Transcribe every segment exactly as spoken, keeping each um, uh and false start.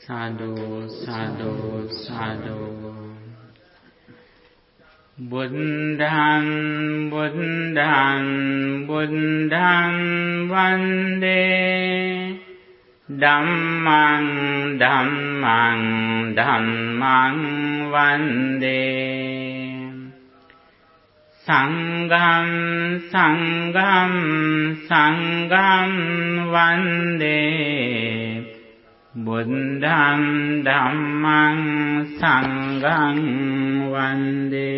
Sadhu, sadhu, sadhu. Buddham, buddham, buddham vande. Dhammang, dhammang, dhammang vande. Sangham, sangham, sangham vande. Buddham dhammang sangham vande.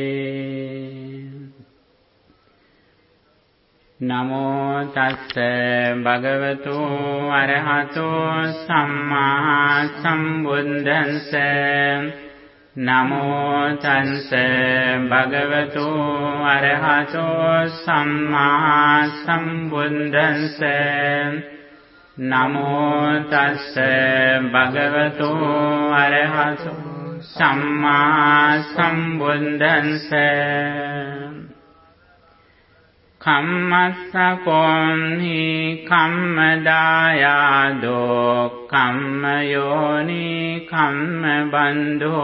Namo tassa bhagavato arahato samma sambuddhassa. Namo tassa bhagavato arahato samma sambuddhassa. Namo tassa bhagavato arahato samma sambuddhassa. Kammassa konhi kammadayado kammayoni kammabandho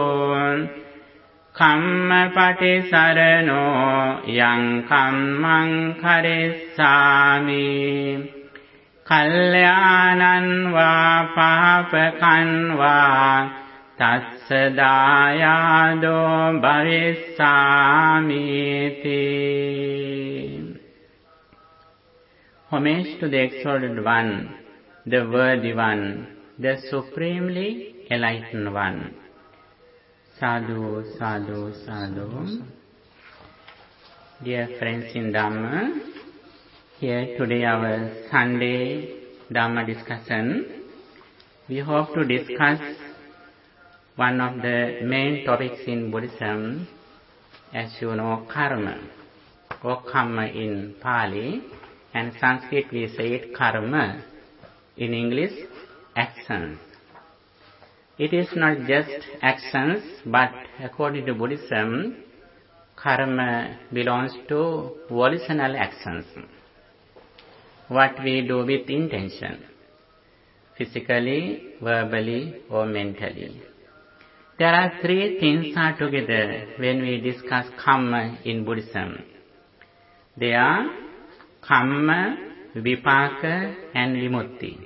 kammapatisarano yang kammang karissami. Kalyanan va papakan va tassa dayado bhavissamiti. Homage to the exalted one, the worthy one, the supremely enlightened one. Sadhu, sadhu, sadhu. Dear friends in Dhamma, here today our Sunday Dhamma discussion. We hope to discuss one of the main topics in Buddhism, as you know, karma, or karma in Pali, and Sanskrit we say it karma, in English actions. It is not just actions, but according to Buddhism, karma belongs to volitional actions. What we do with intention, physically, verbally or mentally. There are three things are together when we discuss karma in Buddhism. They are kamma, vipaka and vimutti.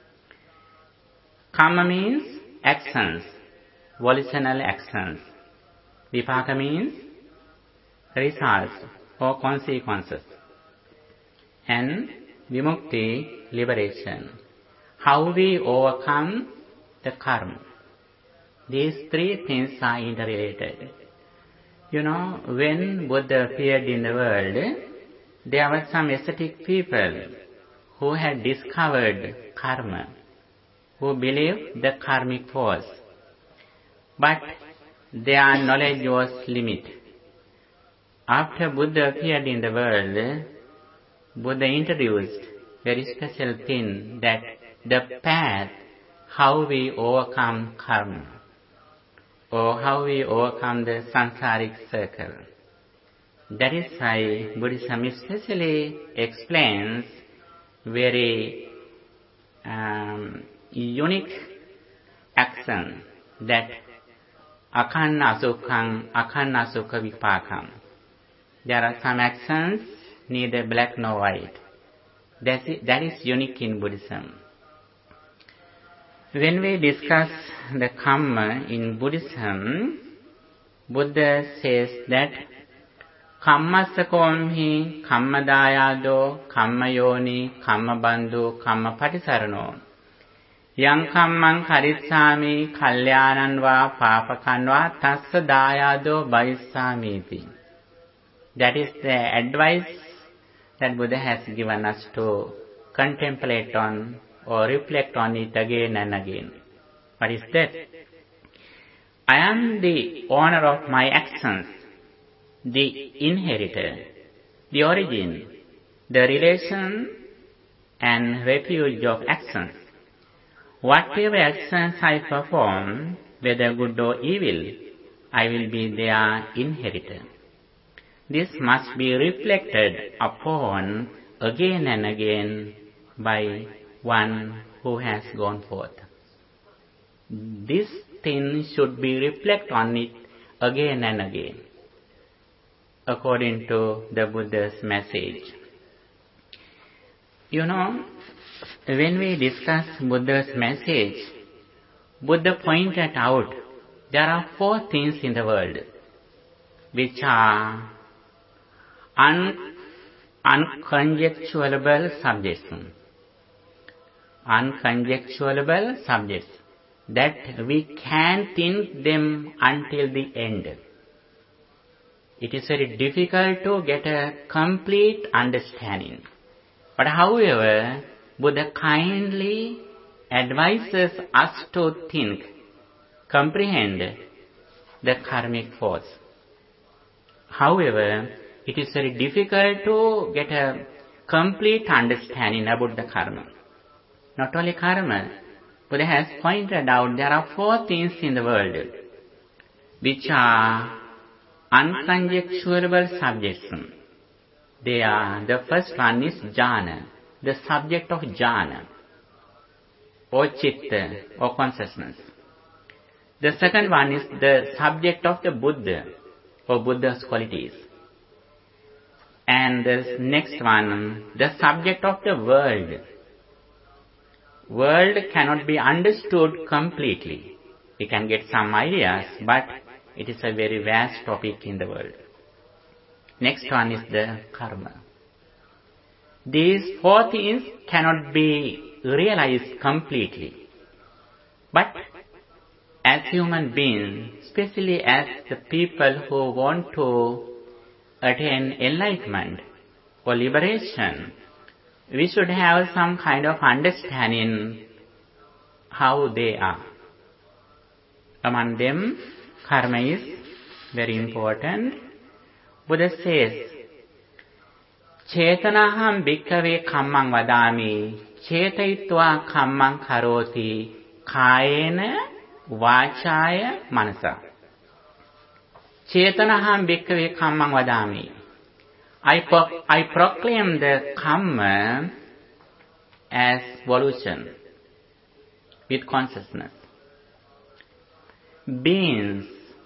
Karma means actions, volitional actions. Vipaka means results or consequences. And vimukti, liberation. How we overcome the karma. These three things are interrelated. You know, when Buddha appeared in the world, there were some ascetic people who had discovered karma, who believed the karmic force. But their knowledge was limited. After Buddha appeared in the world, Buddha introduced very special thing, that the path how we overcome karma, or how we overcome the samsaric circle. That is why Buddhism especially explains very um, unique action, that akanna sukham, akanna sukha vipakam. There are some actions neither black nor white. That is, that is unique in Buddhism. When we discuss the karma in Buddhism, Buddha says that kammasakomhi kammadayado kammayoni kammabandhu kammapatisarano yang kammang karissami kalyanan va papakan va tassa dayado bhavissamiti. That is the advice that Buddha has given us to contemplate on or reflect on it again and again. What is that? I am the owner of my actions, the inheritor, the origin, the relation and refuge of actions. Whatever actions I perform, whether good or evil, I will be their inheritor. This must be reflected upon again and again by one who has gone forth. this thing should be reflect on it again and again, according to the Buddha's message. You know, when we discuss Buddha's message, Buddha pointed out there are four things in the world which are un- unconjecturable subjects. Unconjecturable subjects that we can think them until the end. It is very difficult to get a complete understanding. But however, Buddha kindly advises us to think, comprehend the karmic force. However, it is very difficult to get a complete understanding about the karma. Not only karma, Buddha has pointed out there are four things in the world which are unconjecturable subjects. They are, the first one is jhana, the subject of jhana, or chitta, or consciousness. The second one is the subject of the Buddha, or Buddha's qualities. And the next one, the subject of the world. World cannot be understood completely. We can get some ideas, but it is a very vast topic in the world. Next one is the karma. These four things cannot be realized completely. But as human beings, especially as the people who want to attain enlightenment or liberation, we should have some kind of understanding how they are. Among them, karma is very important. Buddha says, Chetanaham bhikkhave kammang vadami, chetayitva kammang karoti, kayena vachaya manasa. Chetanaham bhikkhave kammang vadami. I, pro- I proclaim the karma as volition with consciousness. Beings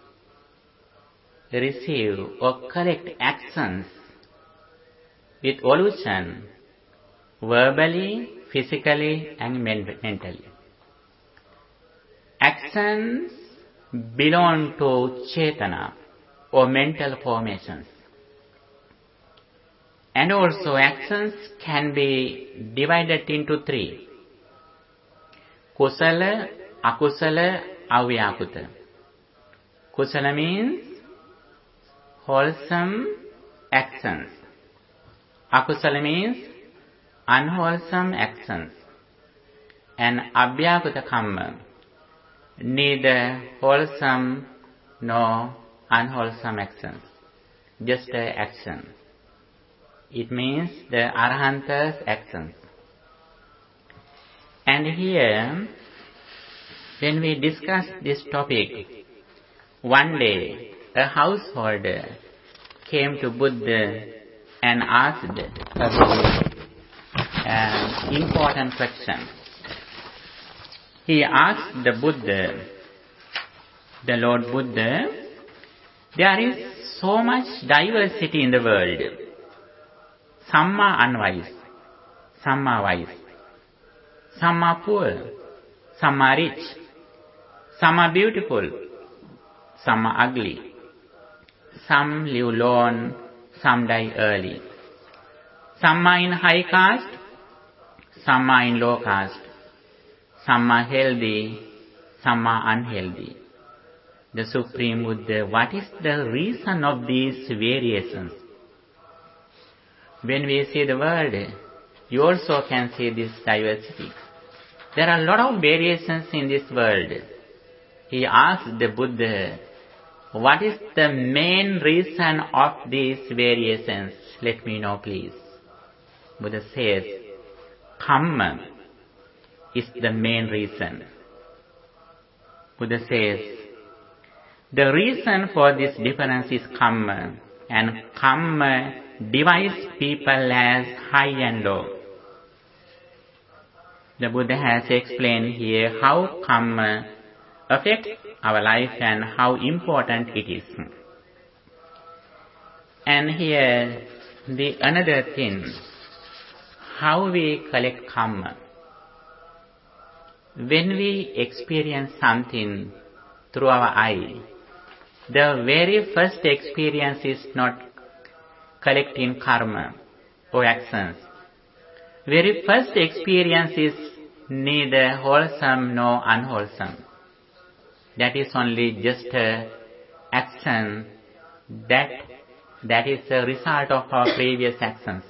receive or collect actions with volition, verbally, physically, and mentally. Actions belong to chetana or mental formations. And also actions can be divided into three. Kusala, akusala, avyakuta. Kusala means wholesome actions. Akusala means unwholesome actions. And abhyakuta karma, neither wholesome nor unwholesome actions, just an action. It means the Arhanta's actions. And here, when we discuss this topic, one day a householder came to Buddha and asked a an important question. He asked the Buddha, the Lord Buddha, there is so much diversity in the world. Some are unwise, some are wise, some are poor, some are rich, some are beautiful, some are ugly, some live long, some die early, some are in high caste, some are in low caste, some are healthy, some are unhealthy. The Supreme Buddha, what is the reason of these variations? When we see the world, you also can see this diversity. There are a lot of variations in this world. He asked the Buddha, what is the main reason of these variations? Let me know, please. Buddha says, karma is the main reason. Buddha says, the reason for this difference is karma, and karma divides people as high and low. The Buddha has explained here how karma affect our life and how important it is. And here the another thing, how we collect karma. When we experience something through our eye, the very first experience is not collecting karma or actions. Very first experience is neither wholesome nor unwholesome. That is only just a action that that is a result of our previous actions.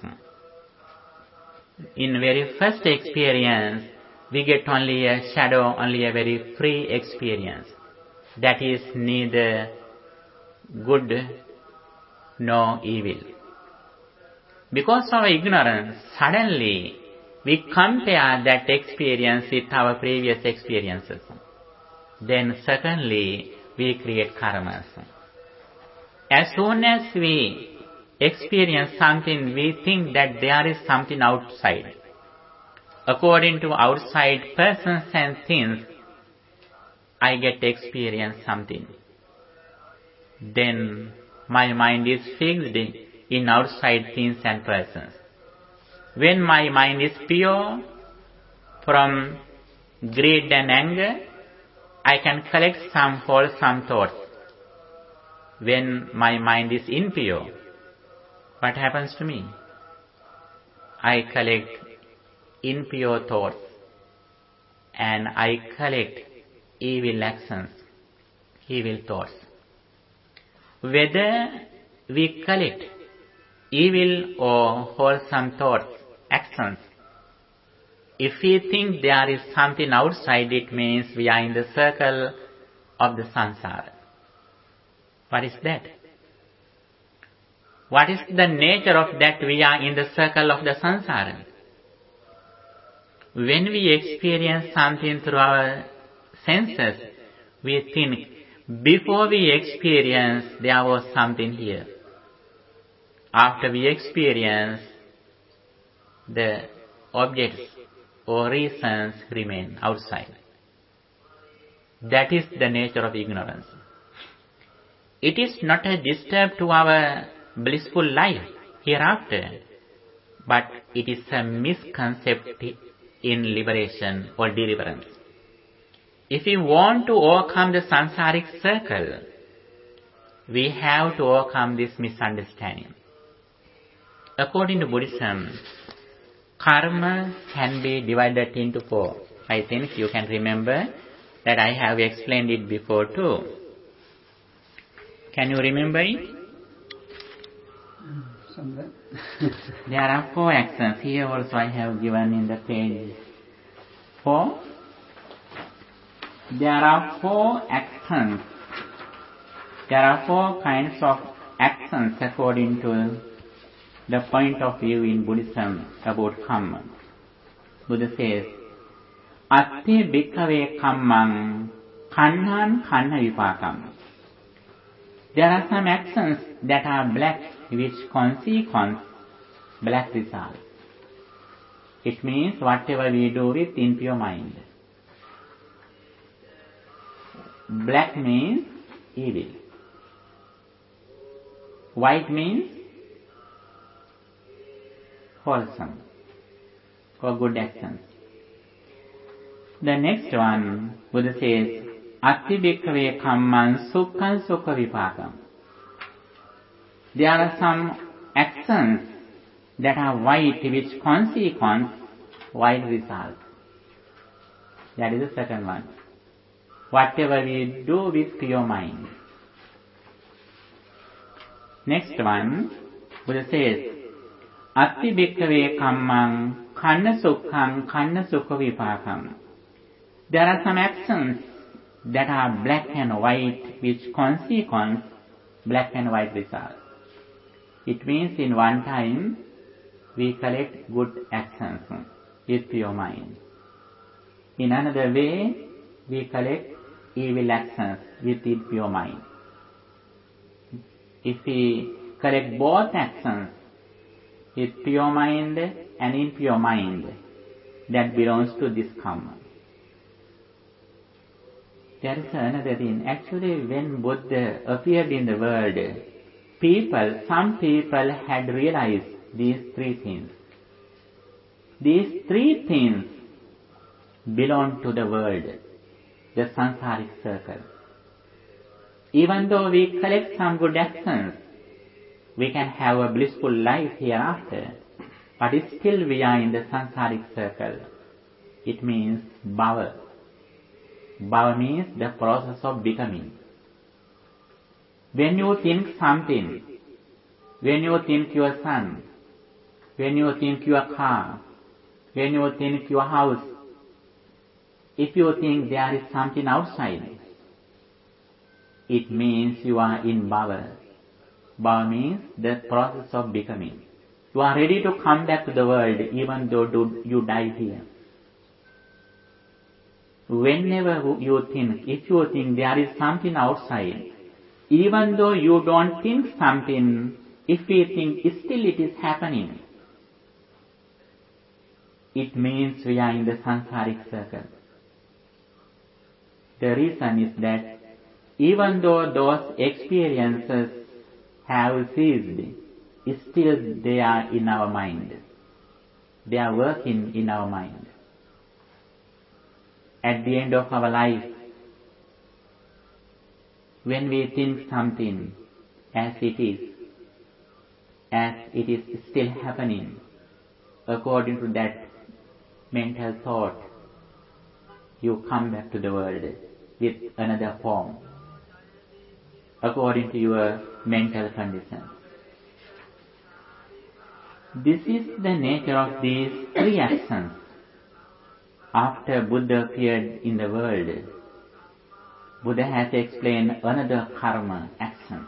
In very first experience, we get only a shadow, only a very free experience. That is neither good nor evil. Because of our ignorance, suddenly we compare that experience with our previous experiences. Then secondly, we create karmas. As soon as we experience something, we think that there is something outside. According to outside persons and things, I get to experience something. Then my mind is fixed in outside things and persons. When my mind is pure from greed and anger, I can collect some wholesome thoughts. When my mind is impure, what happens to me? I collect impure thoughts and I collect evil actions, evil thoughts. Whether we collect evil or wholesome thoughts, actions, if we think there is something outside, it means we are in the circle of the samsara. What is that? What is the nature of that we are in the circle of the samsara? When we experience something through our senses, we think, before we experience, there was something here. After we experience, the objects or reasons remain outside. That is the nature of ignorance. It is not a disturb to our blissful life hereafter, but it is a misconception in liberation or deliverance. If we want to overcome the samsaric circle, we have to overcome this misunderstanding. According to Buddhism, karma can be divided into four. I think you can remember that I have explained it before too. Can you remember it? Somewhere. There are four actions. Here also I have given in the page four. There are four actions. There are four kinds of actions according to the point of view in Buddhism about karma. Buddha says, Atti bhikkhave kammang kanhan kanha vipakam. There are some actions that are black, which consequence black result. It means whatever we do with impure mind. Black means evil. White means wholesome or good actions. The next one, Buddha says, Atti bhikkhave kamman sukkhan sukha vipakam. There are some actions that are white, which consequence white result. That is the second one. Whatever we do with pure mind. Next one, Buddha says, Atti bhikkhave kammang kanna sukkhaṃ kanna sukha vipākam. There are some actions that are black and white, which consequence black and white result. It means in one time we collect good actions with pure mind. In another way, we collect evil actions with impure mind. If we collect both actions with pure mind and impure mind, that belongs to this karma. there is another thing. Actually, when Buddha appeared in the world, people, some people had realized these three things. These three things belong to the world, the samsaric circle. Even though we collect some good actions, we can have a blissful life hereafter, but still we are in the samsaric circle. It means bhava. Bhava means the process of becoming. When you think something, when you think your son, when you think your car, when you think your house, if you think there is something outside, it means you are in bhava. Bhava means the process of becoming. You are ready to come back to the world even though you die here. Whenever you think, if you think there is something outside, even though you don't think something, if we think still it is happening, it means we are in the samsaric circle. The reason is that even though those experiences have ceased, still they are in our mind. They are working in our mind. At the end of our life, when we think something as it is, as it is still happening, according to that mental thought, you come back to the world with another form, according to your mental condition. This is the nature of these three actions. After Buddha appeared in the world, Buddha has explained another karma action.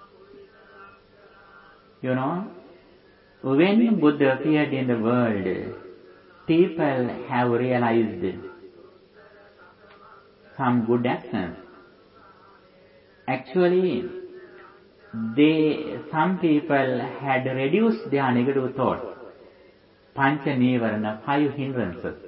You know, when Buddha appeared in the world, people have realized some good actions. Actually, they, some people had reduced their negative thoughts, pancha nivarana, five hindrances.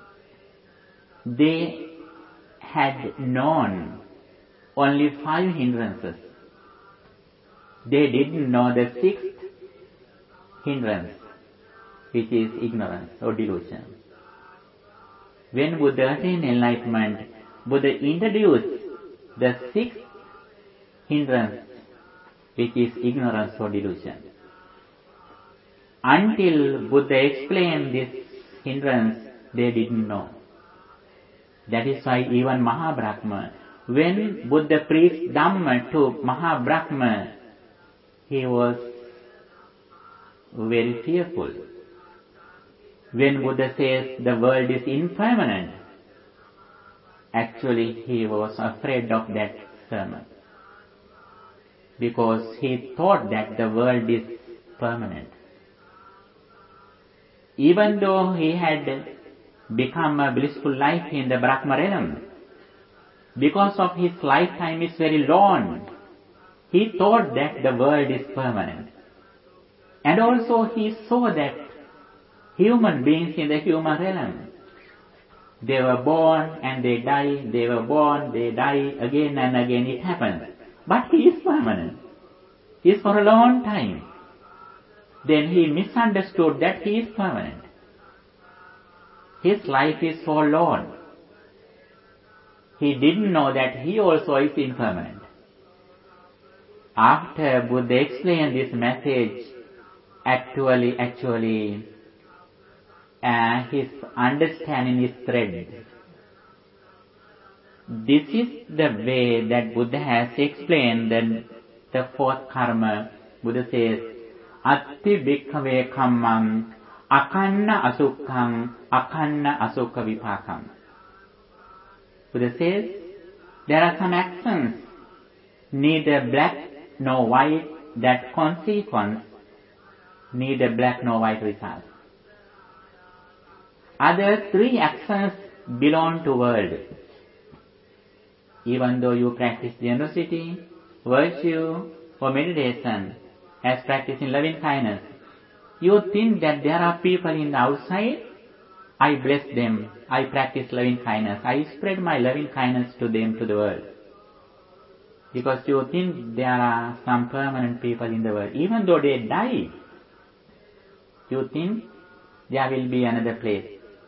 They had known only five hindrances. They didn't know the sixth hindrance, which is ignorance or delusion. When Buddha attained enlightenment, Buddha introduced the sixth hindrance, which is ignorance or delusion. Until Buddha explained this hindrance, they didn't know. That is why even Mahabrahma, when Buddha preached Dhamma to Mahabrahma, he was very fearful. When Buddha says the world is impermanent, actually he was afraid of that sermon, because he thought that the world is permanent. Even though he had become a blissful life in the Brahma realm, because of his lifetime is very long, he thought that the world is permanent. And also he saw that human beings in the human realm, they were born and they die, they were born, they die, again and again it happens. But he is permanent. He is for a long time. Then he misunderstood that he is permanent. His life is so long. He didn't know that he also is impermanent. After Buddha explained this message, actually, actually, uh, his understanding is threaded. This is the way that Buddha has explained the, the fourth karma. Buddha says, Atti bhikkhave kammam akanna asukkhaṃ akanna asukha vipākaṃ. Buddha says, there are some actions, neither black nor white, that consequence, neither black nor white result. Other three actions belong to world. Even though you practice generosity, virtue, or meditation, as practicing loving kindness, you think that there are people in the outside I bless them, I practice loving kindness, I spread my loving kindness to them, to the world. Because you think there are some permanent people in the world. Even though they die, you think there will be another place.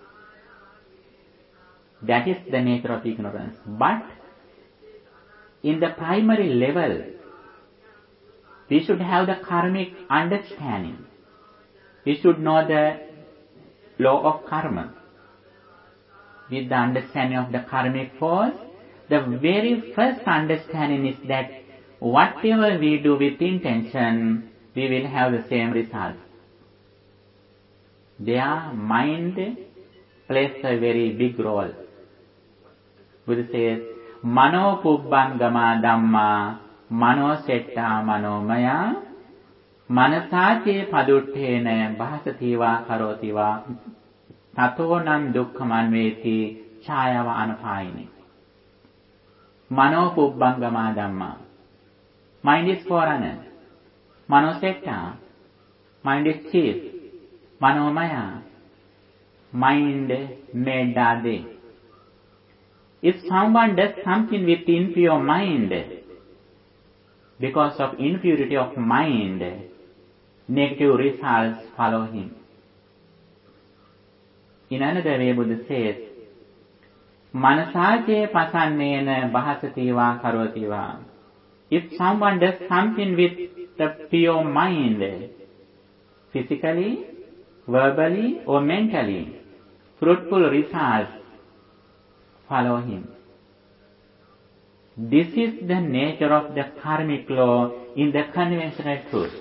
That is the nature of ignorance. But in the primary level, we should have the karmic understanding. We should know the law of karma. With the understanding of the karmic force, the very first understanding is that whatever we do with intention, we will have the same result. Their mind plays a very big role. Buddha says, Mano pubbangama dhamma, mano setta manomaya, manasache paduttena bhasativa karotiva, tatonam dukkhamanveti chayava anupayini. Mano pubbangama dhamma. Mind is foreigner. Mano setta. Mind is chief. Manomaya. Mind made dade. If someone does something with impure mind, because of impurity of mind, negative results follow him. In another way, Buddha says, Manasache pasannena bahasativa karotiva. If someone does something with the pure mind, physically, verbally or mentally, fruitful results follow him. This is the nature of the karmic law in the conventional truth.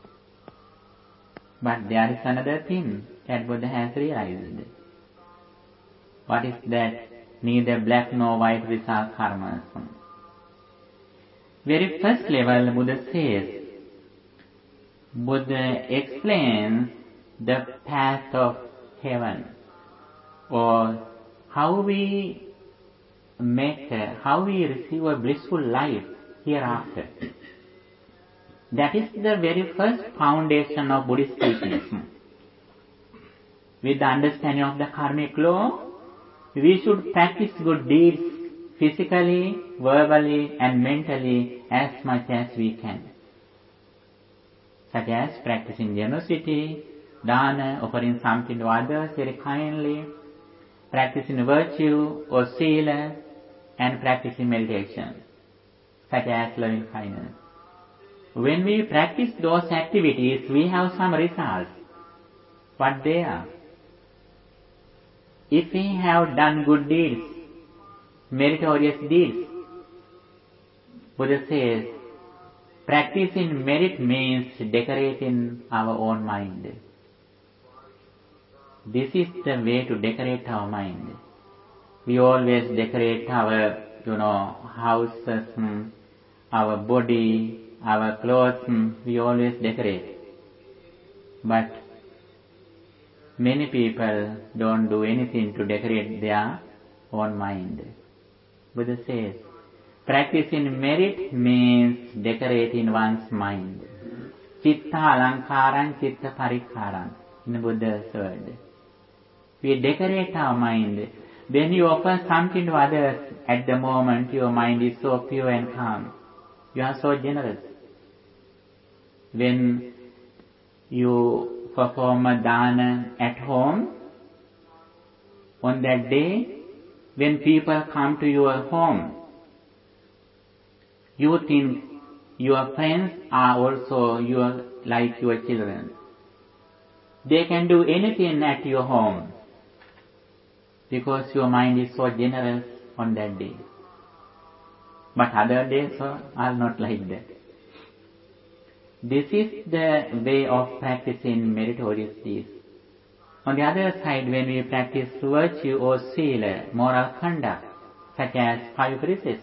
But there is another thing that Buddha has realized. What is that? Neither black nor white result karmas. Very first level, Buddha says, Buddha explains the path of heaven, or how we make, how we receive a blissful life hereafter. That is the very first foundation of Buddhist teaching. With the understanding of the karmic law, we should practice good deeds physically, verbally and mentally as much as we can. Such as practicing generosity, dana, offering something to others very kindly, practicing virtue or sila, and practicing meditation, such as loving kindness. When we practice those activities, we have some results. What they are? If we have done good deeds, meritorious deeds, Buddha says, practicing merit means decorating our own mind. This is the way to decorate our mind. We always decorate our, you know, houses, our body, our clothes, we always decorate. But many people don't do anything to decorate their own mind. Buddha says, practicing merit means decorating one's mind. Chitta alankaran, chitta parikkaran, in Buddha's word. We decorate our mind. When you offer something to others, at the moment your mind is so pure and calm. You are so generous. When you perform a dana at home, on that day, when people come to your home, you think your friends are also your, like your children. They can do anything at your home because your mind is so generous on that day. But other days are not like that. This is the way of practicing meritorious deeds. On the other side, when we practice virtue or sila, moral conduct, such as five precepts,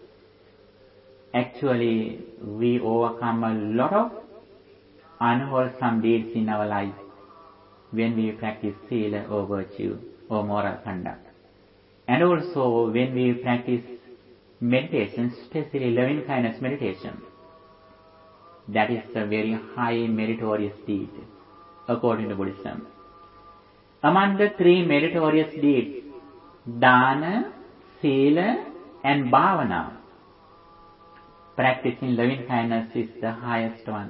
actually we overcome a lot of unwholesome deeds in our life when we practice sila or virtue or moral conduct. And also when we practice meditation, especially loving kindness meditation, that is a very high meritorious deed according to Buddhism. Among the three meritorious deeds, Dana, Sila and Bhavana, practicing loving kindness is the highest one.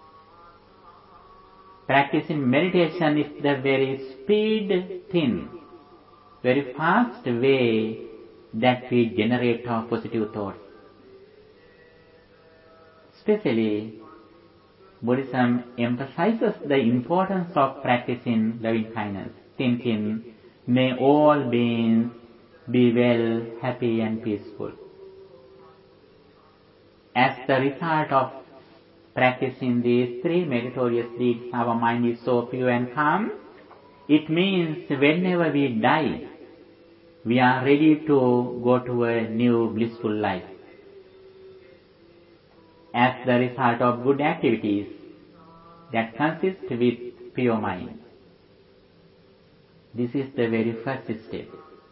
Practicing meditation is the very speed thing, very fast way that we generate our positive thoughts. Especially, Buddhism emphasizes the importance of practicing loving kindness, thinking, may all beings be well, happy and peaceful. As the result of practicing these three meritorious deeds, our mind is so pure and calm. It means whenever we die, we are ready to go to a new blissful life. As the result of good activities that consist with pure mind. This is the very first step.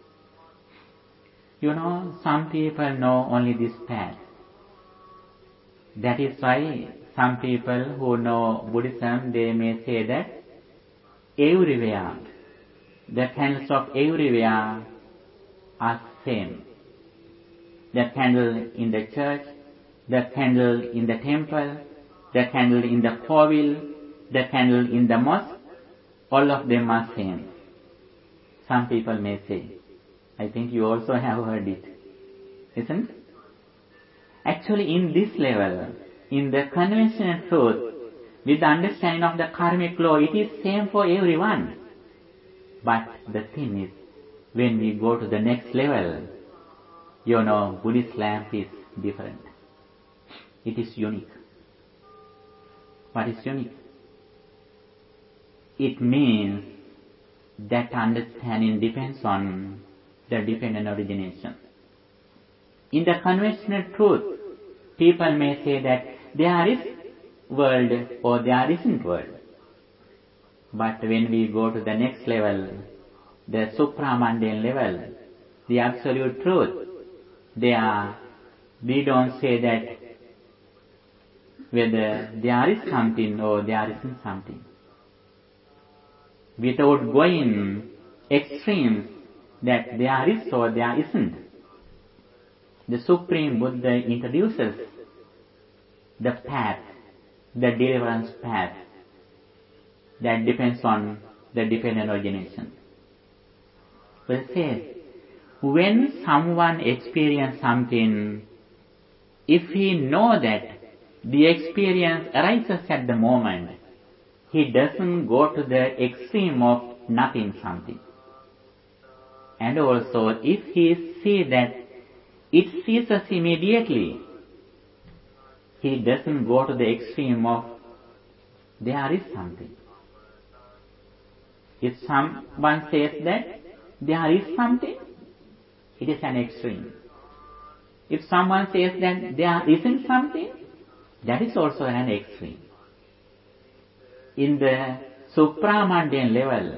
You know, some people know only this path. That is why some people who know Buddhism, they may say that everywhere, the candles of everywhere are same. The candle in the church, the candle in the temple, the candle in the kovil, the candle in the mosque, all of them are same. Some people may say. I think you also have heard it. Isn't it? Actually, in this level, in the conventional truth, with the understanding of the karmic law, it is same for everyone. But the thing is, when we go to the next level, you know, Buddhist lamp is different. It is unique. What is unique? It means that understanding depends on the dependent origination. In the conventional truth, people may say that there is world or there isn't world. But when we go to the next level, the supramundane level, the absolute truth, there we don't say that whether there is something or there isn't something. Without going extremes that there is or there isn't, the Supreme Buddha introduces the path, the deliverance path that depends on the dependent origination. But it says, when someone experiences something, if he knows that the experience arises at the moment, he doesn't go to the extreme of nothing something. And also, if he sees that it ceases immediately, he doesn't go to the extreme of there is something. If someone says that there is something, it is an extreme. If someone says that there isn't something, that is also an extreme. In the supramundane level,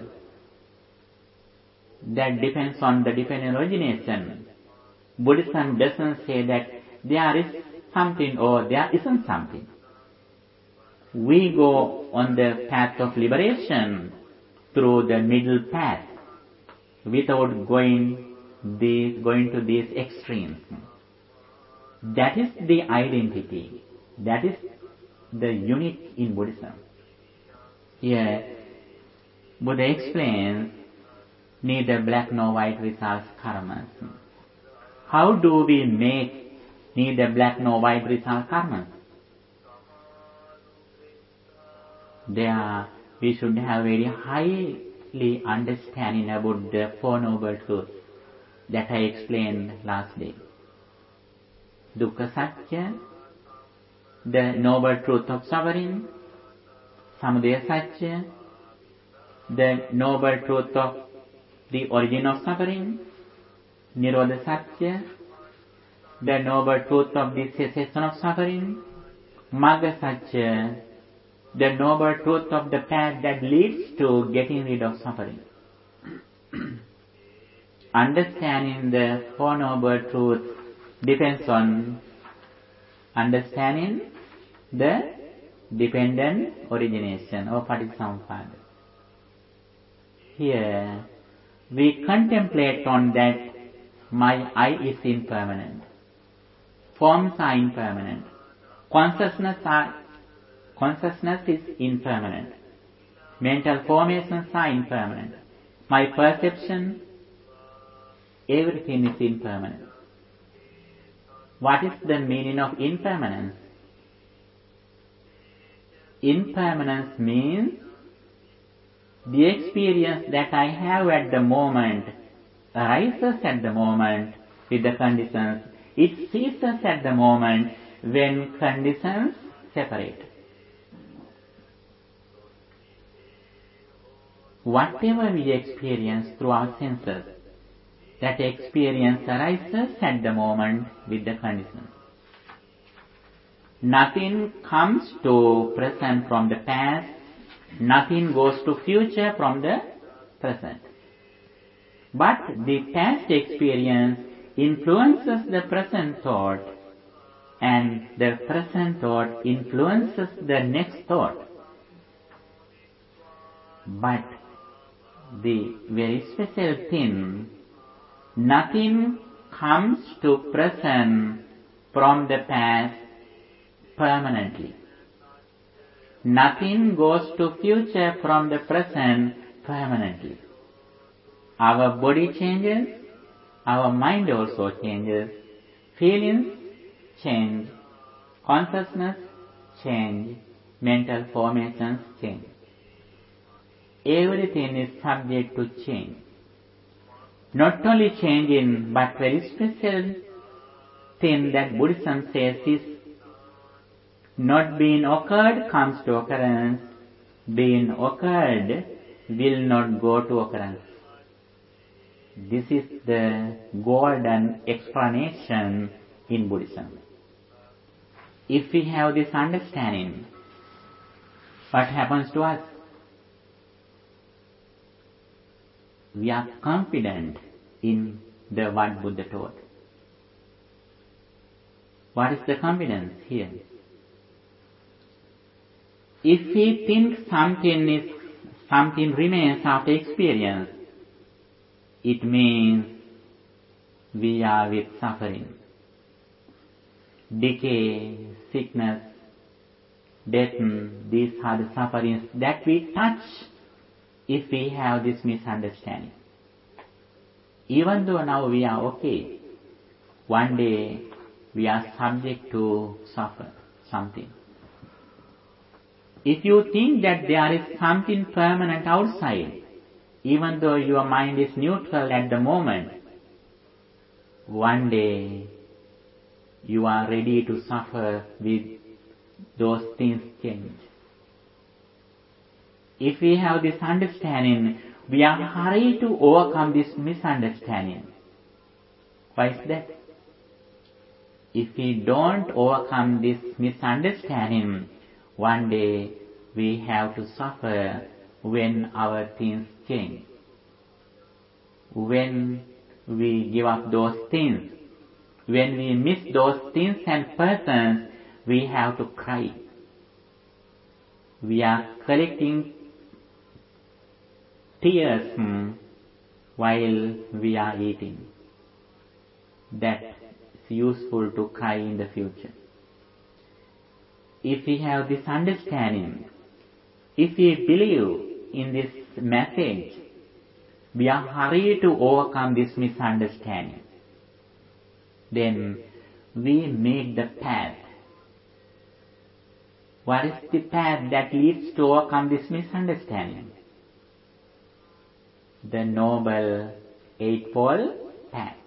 that depends on the dependent origination, Buddhism doesn't say that there is something or there isn't something. We go on the path of liberation through the middle path without going these, going to these extremes. That is the identity. That is the unique in Buddhism. Here, Buddha explains neither black nor white results karmas. How do we make neither black nor white results karmas? There, we should have very highly understanding about the Four Noble Truths that I explained last day. Dukkha Satya, the Noble Truth of Suffering, Samudaya Satya, the Noble Truth of the origin of suffering, Nirodha Satya, the Noble Truth of the cessation of suffering, Magga Satya, the Noble Truth of the path that leads to getting rid of suffering. Understanding the Four Noble Truths depends on understanding the dependent origination or Paticcasamuppada. here we contemplate on that my I is impermanent. Forms are impermanent. Consciousness, are, consciousness is impermanent. Mental formations are impermanent. My perception, everything is impermanent. What is the meaning of impermanence? Impermanence means the experience that I have at the moment arises at the moment with the conditions. It ceases at the moment when conditions separate. Whatever we experience through our senses, that experience arises at the moment with the conditions. Nothing comes to present from the past, nothing goes to future from the present. But the past experience influences the present thought, and the present thought influences the next thought. But the very special thing, nothing comes to present from the past permanently. Nothing goes to future from the present permanently. Our body changes, our mind also changes, feelings change, consciousness change, mental formations change. Everything is subject to change. Not only changing, but very special thing that Buddhism says is not being occurred comes to occurrence, being occurred will not go to occurrence. This is the golden explanation in Buddhism. If we have this understanding, what happens to us? We are confident in the what Buddha taught. What is the confidence here? If we think something is something remains after experience, it means we are with suffering. Decay, sickness, death, these are the sufferings that we touch if we have this misunderstanding. Even though now we are okay, one day we are subject to suffer something. If you think that there is something permanent outside, even though your mind is neutral at the moment, one day you are ready to suffer with those things change. If we have this understanding, we are hurried to overcome this misunderstanding. Why is that? If we don't overcome this misunderstanding, one day we have to suffer when our things change. When we give up those things, when we miss those things and persons, we have to cry. We are collecting tears hmm, while we are eating. That is useful to cry in the future. If we have this understanding, if we believe in this message, we are hurried to overcome this misunderstanding. Then we make the path. What is the path that leads to overcome this misunderstanding? The Noble Eightfold Path.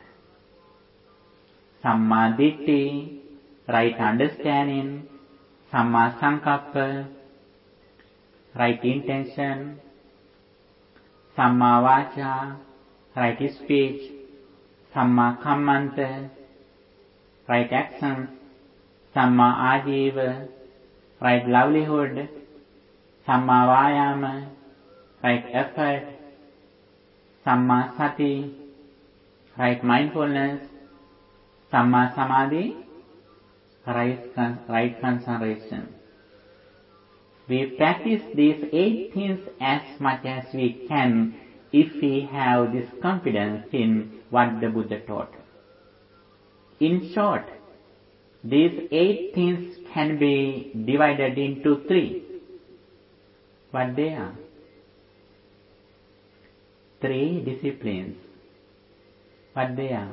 Samma Ditti, right understanding, Samma Sankappa, right intention, Samma Vacha, right speech, Samma Kammanta, right action, Samma Ajiva, right livelihood, Samma Vayama, right effort, Samma Sati, right mindfulness, Samma Samadhi, right, right concentration. We practice these eight things as much as we can if we have this confidence in what the Buddha taught. In short, these eight things can be divided into three. What they are? Three disciplines. What they are?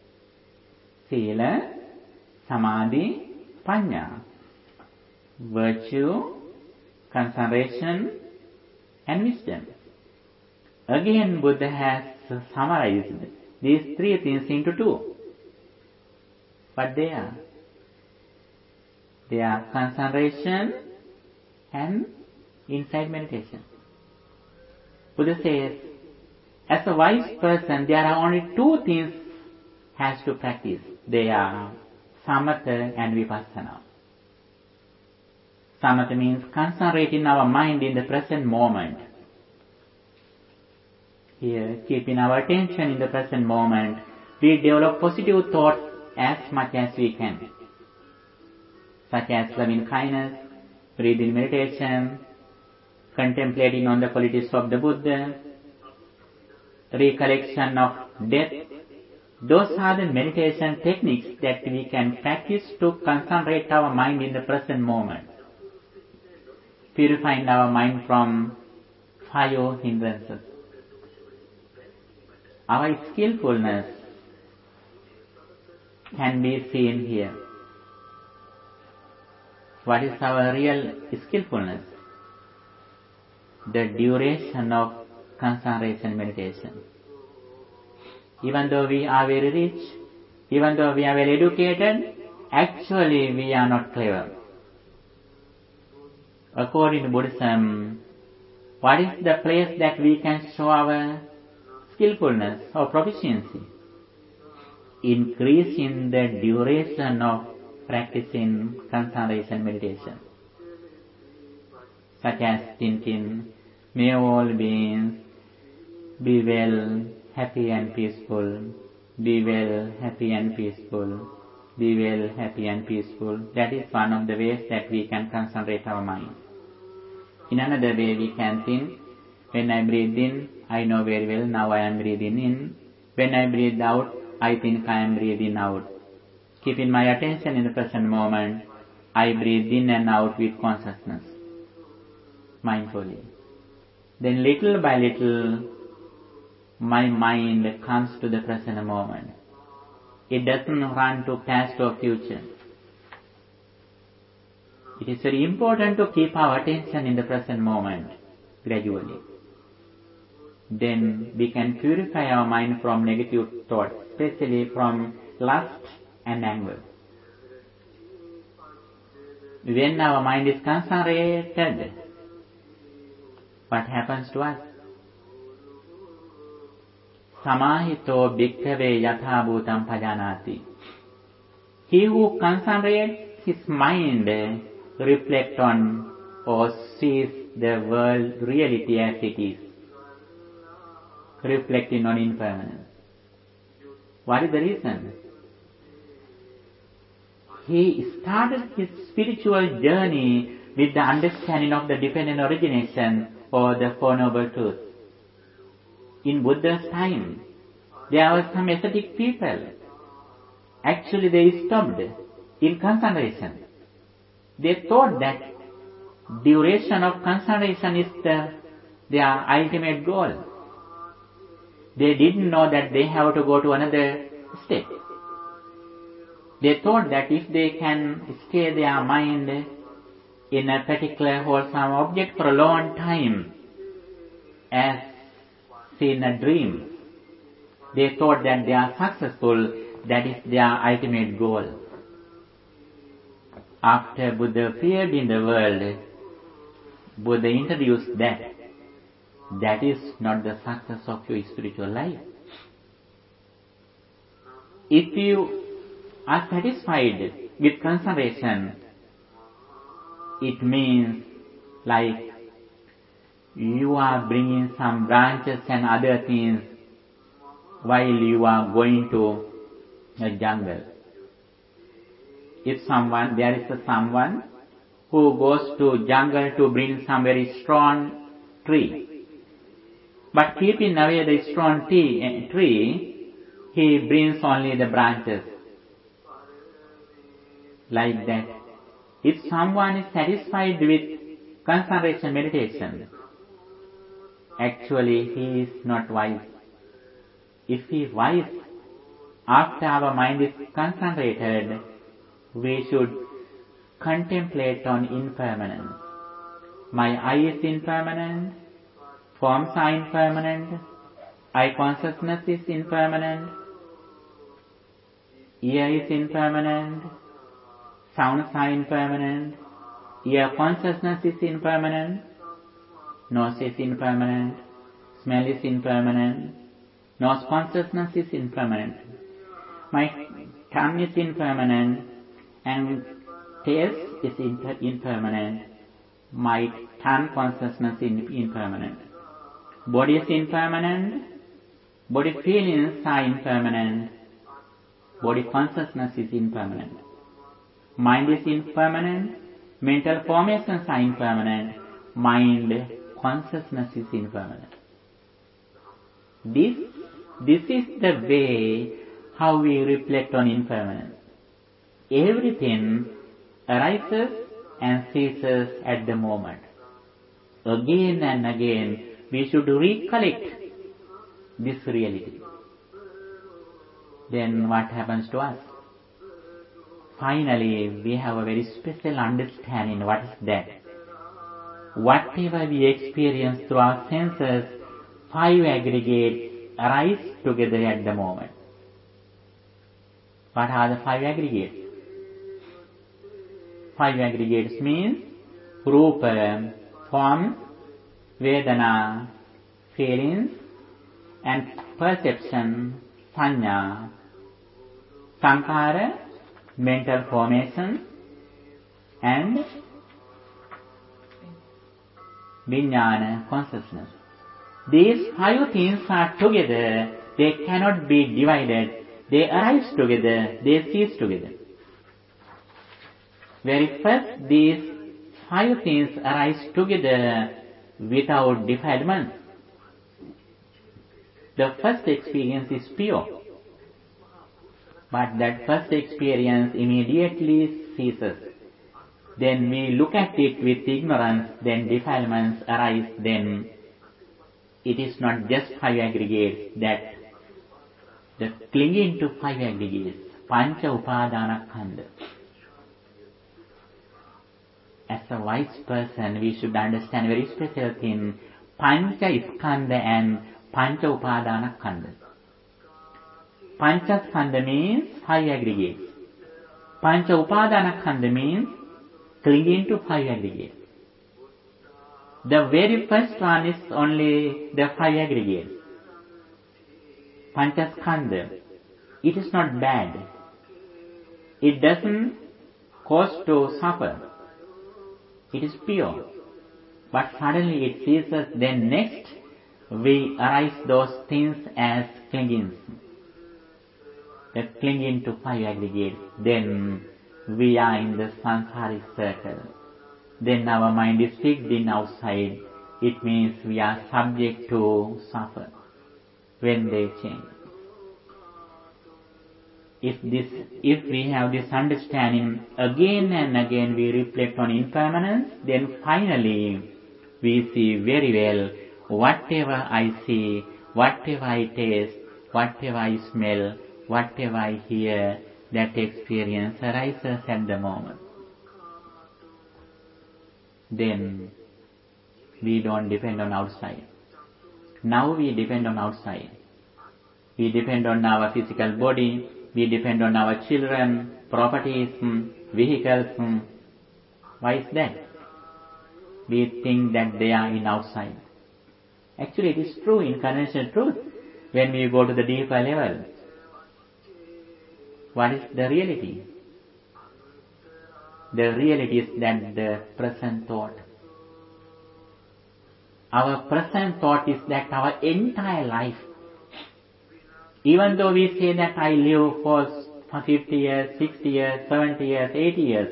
Sila, Samadhi, Panya. Virtue, concentration, and wisdom. Again, Buddha has summarized these three things into two. What they are? They are concentration and insight meditation. Buddha says, as a wise person, there are only two things has to practice. They are samatha and vipassana. Samatha means concentrating our mind in the present moment. Here, keeping our attention in the present moment, we develop positive thoughts as much as we can, such as loving kindness, breathing meditation, contemplating on the qualities of the Buddha, recollection of death. Those are the meditation techniques that we can practice to concentrate our mind in the present moment, purifying our mind from five hindrances. Our skillfulness can be seen here. What is our real skillfulness? The duration of concentration meditation. Even though we are very rich, even though we are well educated, actually we are not clever. According to Buddhism, what is the place that we can show our skillfulness or proficiency? Increasing the duration of practicing concentration meditation. Such as thinking, may all beings be well, happy and peaceful, be well, happy and peaceful, be well, happy and peaceful. That is one of the ways that we can concentrate our mind. In another way, we can think, when I breathe in, I know very well, now I am breathing in. When I breathe out, I think I am breathing out. Keeping my attention in the present moment, I breathe in and out with consciousness, mindfully. Then little by little, my mind comes to the present moment. It doesn't run to past or future. It is very important to keep our attention in the present moment, gradually. Then we can purify our mind from negative thoughts, especially from lust and anger. When our mind is concentrated, what happens to us? Samahito bhikkhave yatha bhutam pajanati. He who concentrates his mind reflects on or sees the world reality as it is, reflecting on impermanence. What is the reason? He started his spiritual journey with the understanding of the dependent origination or the Four Noble Truths. In Buddha's time, there were some ascetic people. Actually, they stopped in concentration. They thought that duration of concentration is the, their ultimate goal. They didn't know that they have to go to another state. They thought that if they can stay their mind in a particular wholesome object for a long time, as seen a dream, they thought that they are successful, that is their ultimate goal. After Buddha appeared in the world, Buddha introduced that that is not the success of your spiritual life. If you are satisfied with concentration, it means like you are bringing some branches and other things while you are going to a jungle. If someone, there is a someone who goes to jungle to bring some very strong tree. But keeping away the strong tea, tree, he brings only the branches. Like that. If someone is satisfied with concentration meditation, actually he is not wise. If he is wise, after our mind is concentrated, we should contemplate on impermanence. My eye is impermanent, forms are impermanent, eye consciousness is impermanent, ear is impermanent, sounds are impermanent, ear consciousness is impermanent, nose is impermanent, smell is impermanent, nose consciousness is impermanent. My tongue is impermanent and taste is imper- impermanent. My tongue consciousness is impermanent. Body is impermanent. Body feelings are impermanent. Body consciousness is impermanent. Mind is impermanent. Mental formations are impermanent. Mind consciousness is impermanent. This, this is the way how we reflect on impermanence. Everything arises and ceases at the moment. Again and again, we should recollect this reality. Then what happens to us? Finally, we have a very special understanding. What is that? Whatever we experience through our senses, five aggregates arise together at the moment. What are the five aggregates? Five aggregates means Rupa, form, Vedana, feelings, and perception, Sanya, Sankara, mental formation, and Vijnana, consciousness. These five things are together, they cannot be divided, they arise together, they cease together. Very first, these five things arise together without defilement. The first experience is pure, but that first experience immediately ceases. Then we look at it with ignorance, then defilements arise, then it is not just five aggregates, that the clinging to five aggregates, Pancha Upadana Khanda. As a wise person, we should understand a very special thing, Pancha Skandha and Pancha Upadana Khanda. Pancha Skandha means five aggregates. Pancha Upadana Khanda means clinging to five aggregates. The very first one is only the five aggregates. Pancha Skandha. It is not bad. It doesn't cause to suffer. It is pure. But suddenly it ceases, then next we arise those things as clingings. The clinging to five aggregates. Then we are in the samsaric circle. Then our mind is fixed in outside. It means we are subject to suffer when they change. If this, if we have this understanding, again and again we reflect on impermanence, then finally we see very well, whatever I see, whatever I taste, whatever I smell, whatever I hear, that experience arises at the moment. Then we don't depend on outside. Now we depend on outside. We depend on our physical body, we depend on our children, properties, vehicles. Why is that? We think that they are in outside. Actually, it is true, incarnational truth. When we go to the deeper level, what is the reality? The reality is that the present thought. Our present thought is that our entire life, even though we say that I live for fifty years, sixty years, seventy years, eighty years,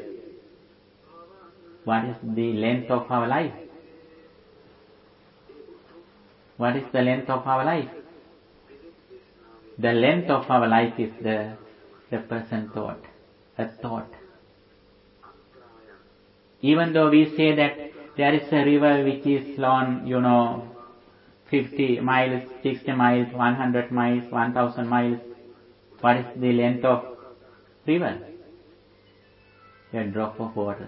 what is the length of our life? What is the length of our life? The length of our life is the, the person thought, a thought. Even though we say that there is a river which is long, you know, fifty miles, sixty miles, one hundred miles, one thousand miles, what is the length of river? A drop of water.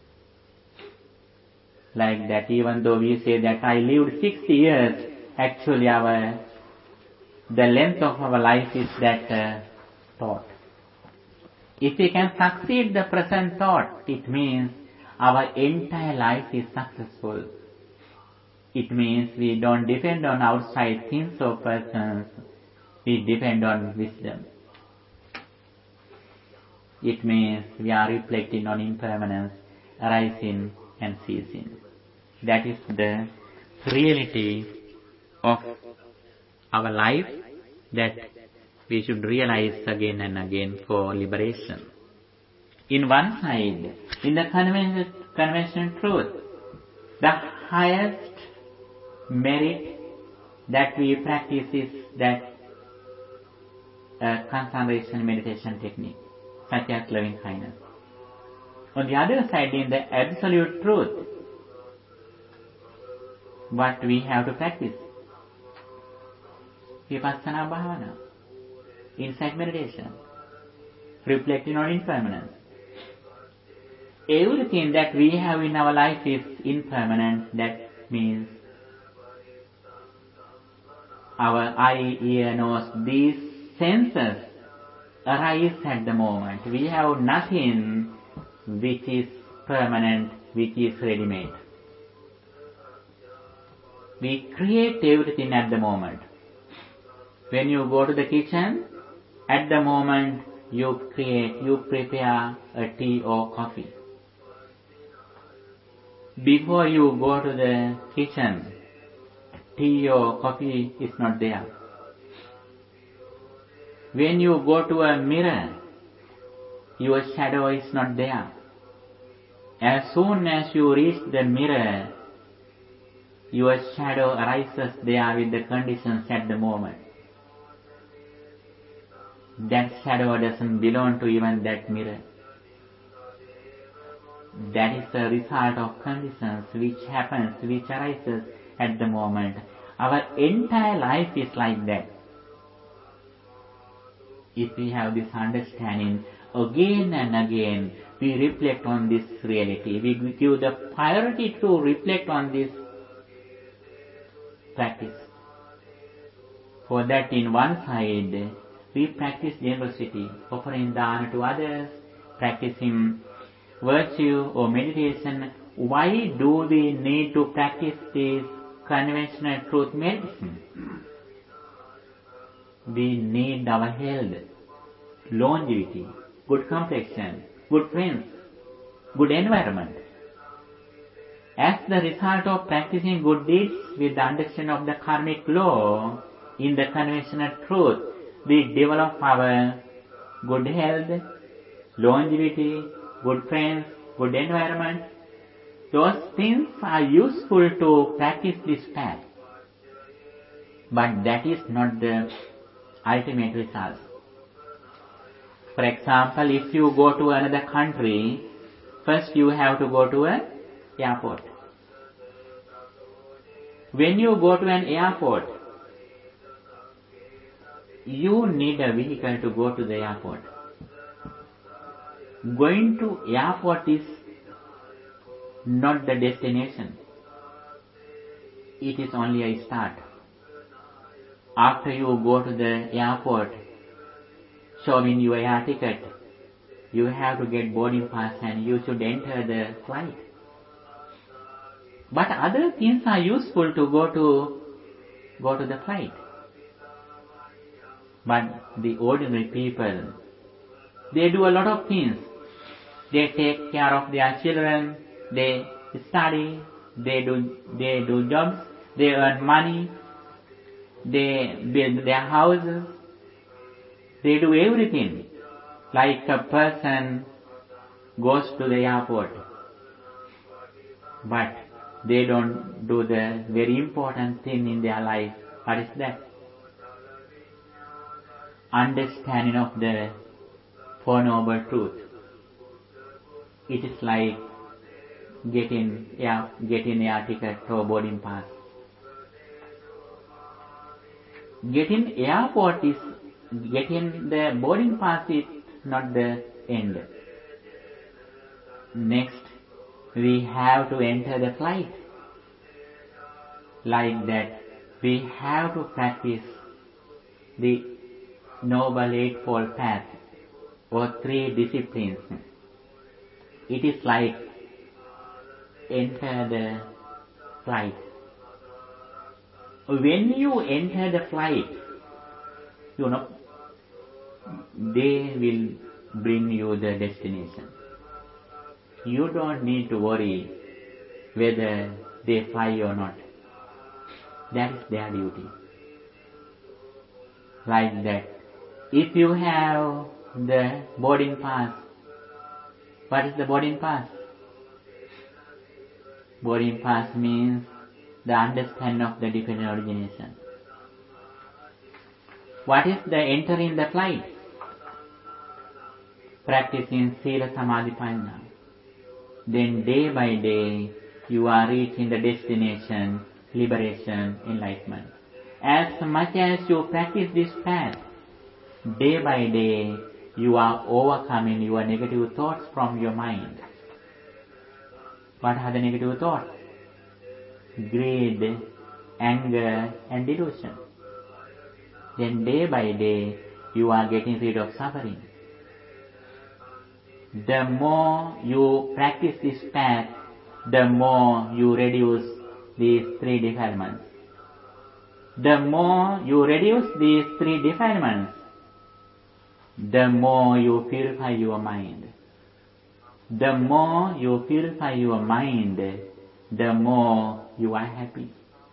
Like that, even though we say that I lived sixty years, actually our the length of our life is that uh, thought. If we can succeed the present thought, it means our entire life is successful. It means we don't depend on outside things or persons, we depend on wisdom. It means we are reflecting on impermanence, arising and ceasing. That is the reality of our life that we should realize again and again for liberation. In one side, in the conventional, conventional truth, the highest merit that we practice is that uh, concentration meditation technique, such as loving kindness. On the other side, in the absolute truth, what we have to practice? Vipassana Bhavana, insight meditation, reflecting on impermanence. Everything that we have in our life is impermanent. That means our eye, ear, nose, these senses arise at the moment. We have nothing which is permanent, which is ready-made. We create everything at the moment. When you go to the kitchen, at the moment you create, you prepare a tea or coffee. Before you go to the kitchen, tea or coffee is not there. When you go to a mirror, your shadow is not there. As soon as you reach the mirror, your shadow arises there with the conditions at the moment. That shadow doesn't belong to even that mirror. That is the result of conditions which happens, which arises at the moment. Our entire life is like that. If we have this understanding, again and again we reflect on this reality. We give the priority to reflect on this practice. For that, in one side, we practice generosity, offering dana to others, practicing virtue or meditation. Why do we need to practice this conventional truth medicine? We need our health, longevity, good complexion, good friends, good environment. As the result of practicing good deeds with the understanding of the karmic law in the conventional truth, we develop our good health, longevity, good friends, good environment. Those things are useful to practice this path. But that is not the ultimate result. For example, if you go to another country, first you have to go to an airport. When you go to an airport, you need a vehicle to go to the airport. Going to airport is not the destination. It is only a start. After you go to the airport, showing your air ticket, you have to get boarding pass and you should enter the flight. But other things are useful to go to go to the flight. But the ordinary people, they do a lot of things. They take care of their children, they study, they do they do jobs, they earn money, they build their houses, they do everything. Like a person goes to the airport. But they don't do the very important thing in their life. What is that? Understanding of the Four Noble Truths. It is like getting air, getting air ticket or boarding pass. Getting airport is, getting the boarding pass is not the end. Next, we have to enter the flight. Like that, we have to practice the Noble Eightfold Path or three disciplines. It is like enter the flight. When you enter the flight, you know, they will bring you the destination. You don't need to worry whether they fly or not. That is their duty. Like that. If you have the boarding pass, what is the boarding pass? Boarding pass means the understanding of the dependent origination. What is the entering the flight? Practicing Sila Samadhi Panya. Then day by day you are reaching the destination, liberation, enlightenment. As much as you practice this path, day by day you are overcoming your negative thoughts from your mind. What are the negative thoughts? Greed, anger and delusion. Then day by day you are getting rid of suffering. The more you practice this path, the more you reduce these three defilements. The more you reduce these three defilements, the more you purify your mind. The more you purify your mind, the more you are happy.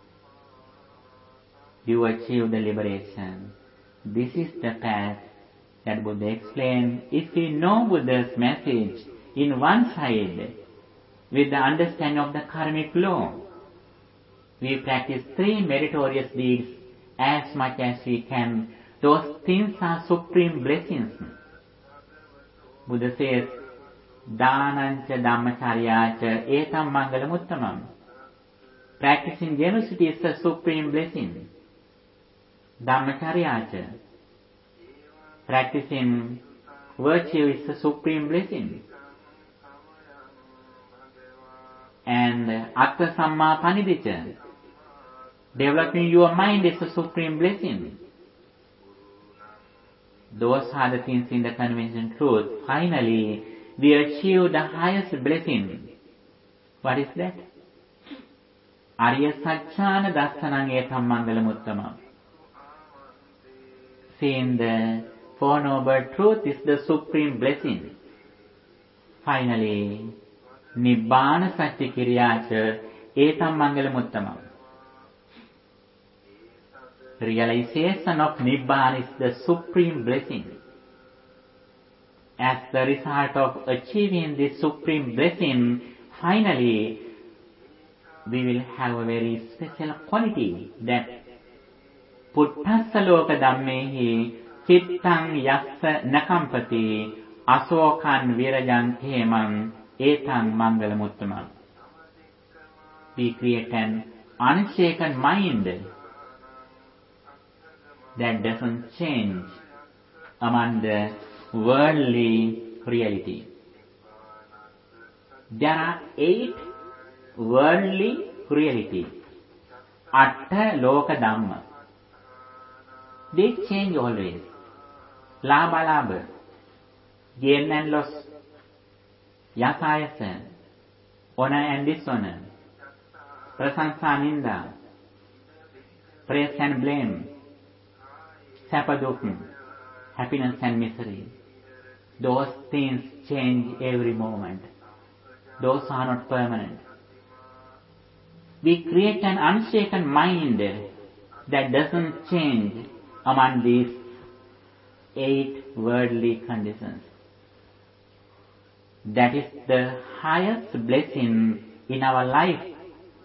You achieve the liberation. This is the path that Buddha explained. If we know Buddha's message in one side, with the understanding of the karmic law, we practice three meritorious deeds as much as we can. Those things are supreme blessings. Buddha says, Dhanancha Dhammacharyacha etam mangalam uttamam. Practicing generosity is a supreme blessing. Dhammacharyacha. Practicing virtue is a supreme blessing. And Atta Samma Panidicha. Developing your mind is a supreme blessing. Those are the things in the conventional truth. Finally, we achieve the highest blessing. What is that? Arya Satchana Dassanang Etam Mangalam Uttamam. Seeing the Four Noble Truth is the supreme blessing. Finally, Nibbana Satya Kiryacha Etam Mangalam Uttamam. Realization of Nibbana is the supreme blessing. As the result of achieving this supreme blessing, finally, we will have a very special quality that Puttassa loka dhammehi cittang yassa nakampati asokan virajan themam etang mangalam uttamam. We create an unshaken mind that doesn't change among the worldly reality. There are eight worldly reality. Atta loka dhamma. They change always. Labha labha. Gain and loss. Yasa yasa. Honor and dishonor. Prasansa ninda. Praise and blame. Sapa dukha. Happiness and misery. Those things change every moment. Those are not permanent. We create an unshaken mind that doesn't change among these eight worldly conditions. That is the highest blessing in our life.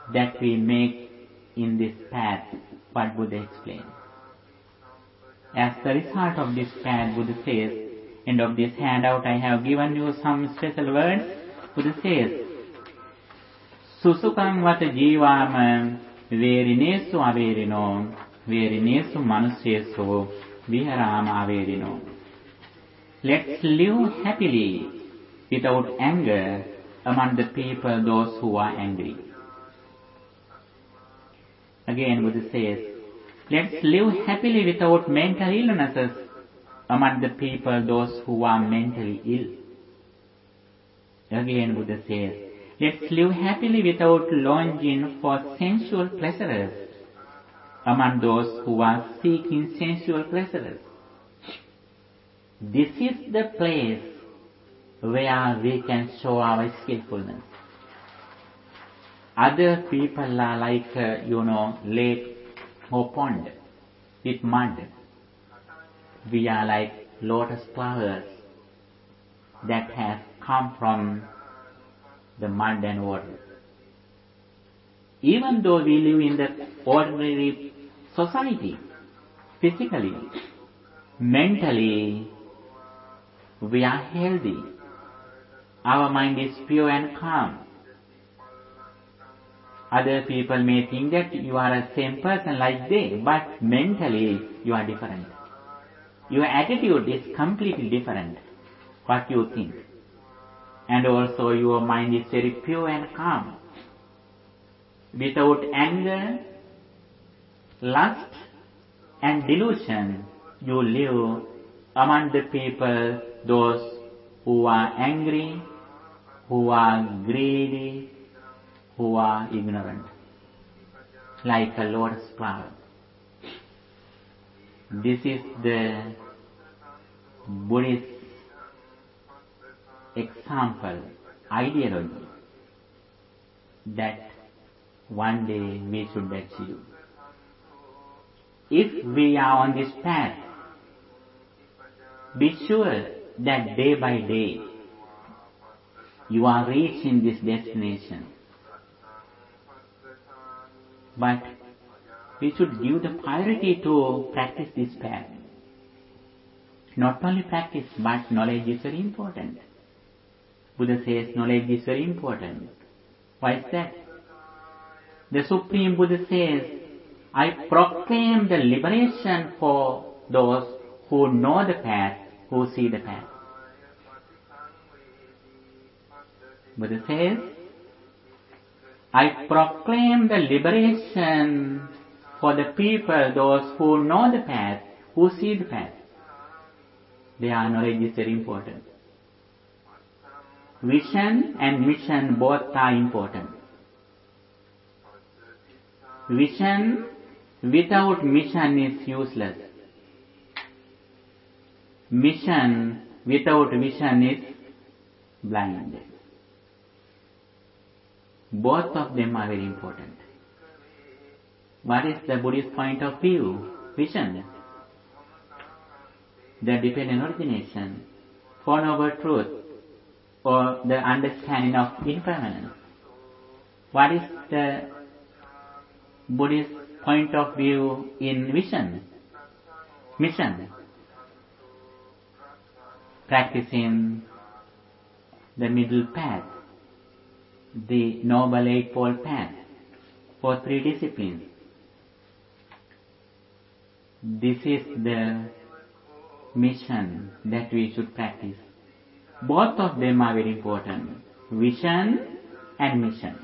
that we make in this path, what Buddha explained. As the result of this path, Buddha says, end of this handout I have given you some special words. Buddha says, Susukang vata jivama verinesu averino, verinesu manusyesu viharama averino. Let's live happily without anger among the people, those who are angry. Again, Buddha says, let's live happily without mental illnesses among the people, those who are mentally ill. Again, Buddha says, let's live happily without longing for sensual pleasures among those who are seeking sensual pleasures. This is the place where we can show our skillfulness. Other people are like, uh, you know, lake or pond with mud. We are like lotus flowers that have come from the mud and water. Even though we live in the ordinary society, physically, mentally, we are healthy. Our mind is pure and calm. Other people may think that you are the same person like they, but mentally you are different. Your attitude is completely different, what you think. And also your mind is very pure and calm. Without anger, lust and delusion, you live among the people, those who are angry, who are greedy, who are ignorant, like a lotus flower. This is the Buddhist example, ideology, that one day we should achieve. If we are on this path, be sure that day by day you are reaching this destination. But we should give the priority to practice this path. Not only practice, but knowledge is very important. Buddha says knowledge is very important. Why is that? The Supreme Buddha says, I proclaim the liberation for those who know the path, who see the path. Buddha says, I proclaim the liberation for the people, those who know the path, who see the path. Their knowledge is very important. Vision and mission both are important. Vision without mission is useless. Mission without vision is blind. Both of them are very important. What is the Buddhist point of view? Vision. The dependent origination, Four Noble Truth, or the understanding of impermanence. What is the Buddhist point of view in vision? Mission. Practicing the middle path, the Noble Eightfold Path, for three disciplines. This is the mission that we should practice. Both of them are very important. Vision and mission.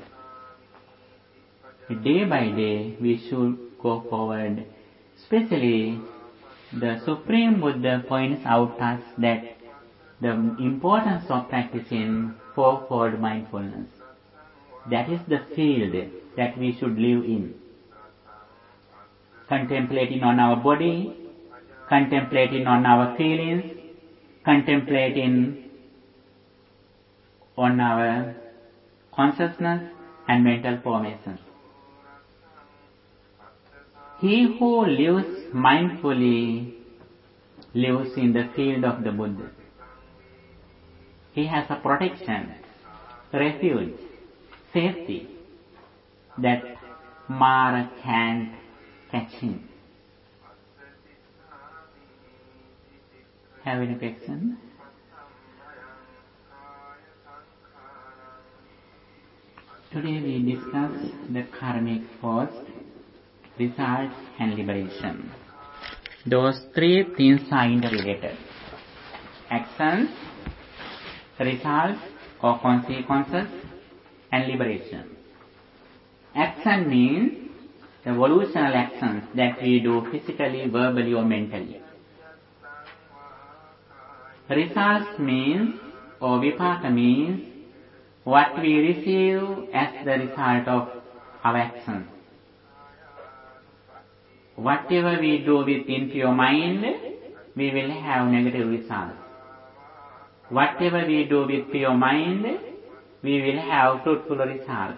Day by day we should go forward. Especially the Supreme Buddha points out us that the importance of practicing fourfold mindfulness. That is the field that we should live in. Contemplating on our body, contemplating on our feelings, contemplating on our consciousness and mental formations. He who lives mindfully lives in the field of the Buddha. He has a protection, refuge, safety. that Mara can't catch him. Have any question? Today we discuss the karmic force, results and liberation. Those three things are interrelated. Actions, results or consequences, and liberation. Action means the evolutional actions that we do physically, verbally or mentally. Results means, or vipaka means, what we receive as the result of our actions. Whatever we do with impure mind, we will have negative results. Whatever we do with pure mind, we will have fruitful results.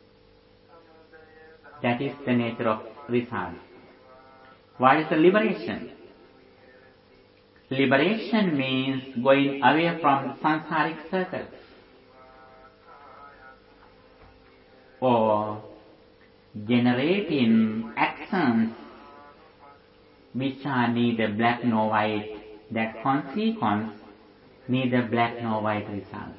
That is the nature of result. What is the liberation? Liberation means going away from samsaric circle, or generating actions which are neither black nor white. That consequence, neither black nor white result.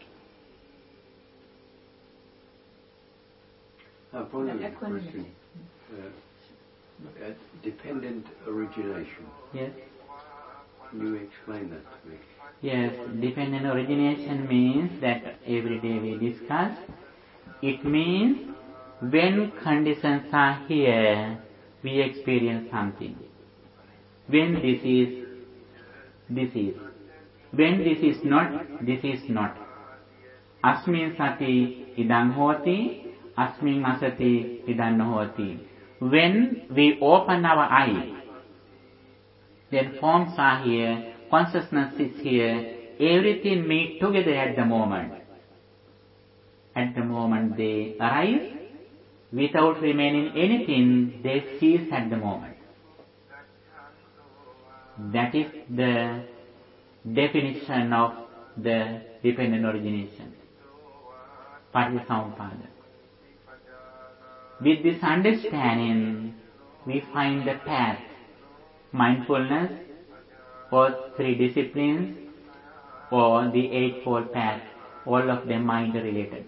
Uh, following the question, uh, uh, dependent origination. Yes. Can you explain that to me? Yes, dependent origination means that every day we discuss. It means when conditions are here, we experience something. When this is, this is. When this is not, this is not. Asmin sati idang hoti, asmin asati idang hoti. When we open our eye, then forms are here, consciousness is here, everything meet together at the moment. At the moment they arise, without remaining anything, they cease at the moment. That is the definition of the dependent origination. Patisampada. With this understanding, we find the path. Mindfulness, or three disciplines, or the Eightfold Path, all of them are interrelated.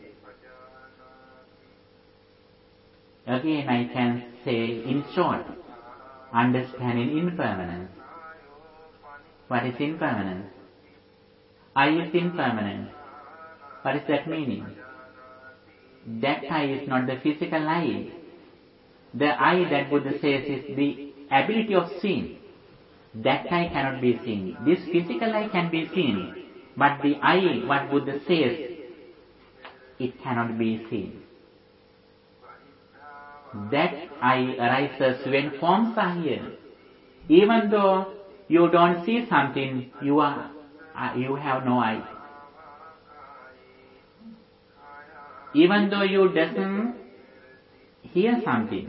Again, I can say in short, understanding impermanence. What is impermanence? I is impermanent. What is that meaning? That I is not the physical I. The I that Buddha says is the ability of seeing. That I cannot be seen. This physical I can be seen, but the I, what Buddha says, it cannot be seen. That I arises when forms are here. Even though you don't see something, you are, you have no eye. Even though you doesn't hear something,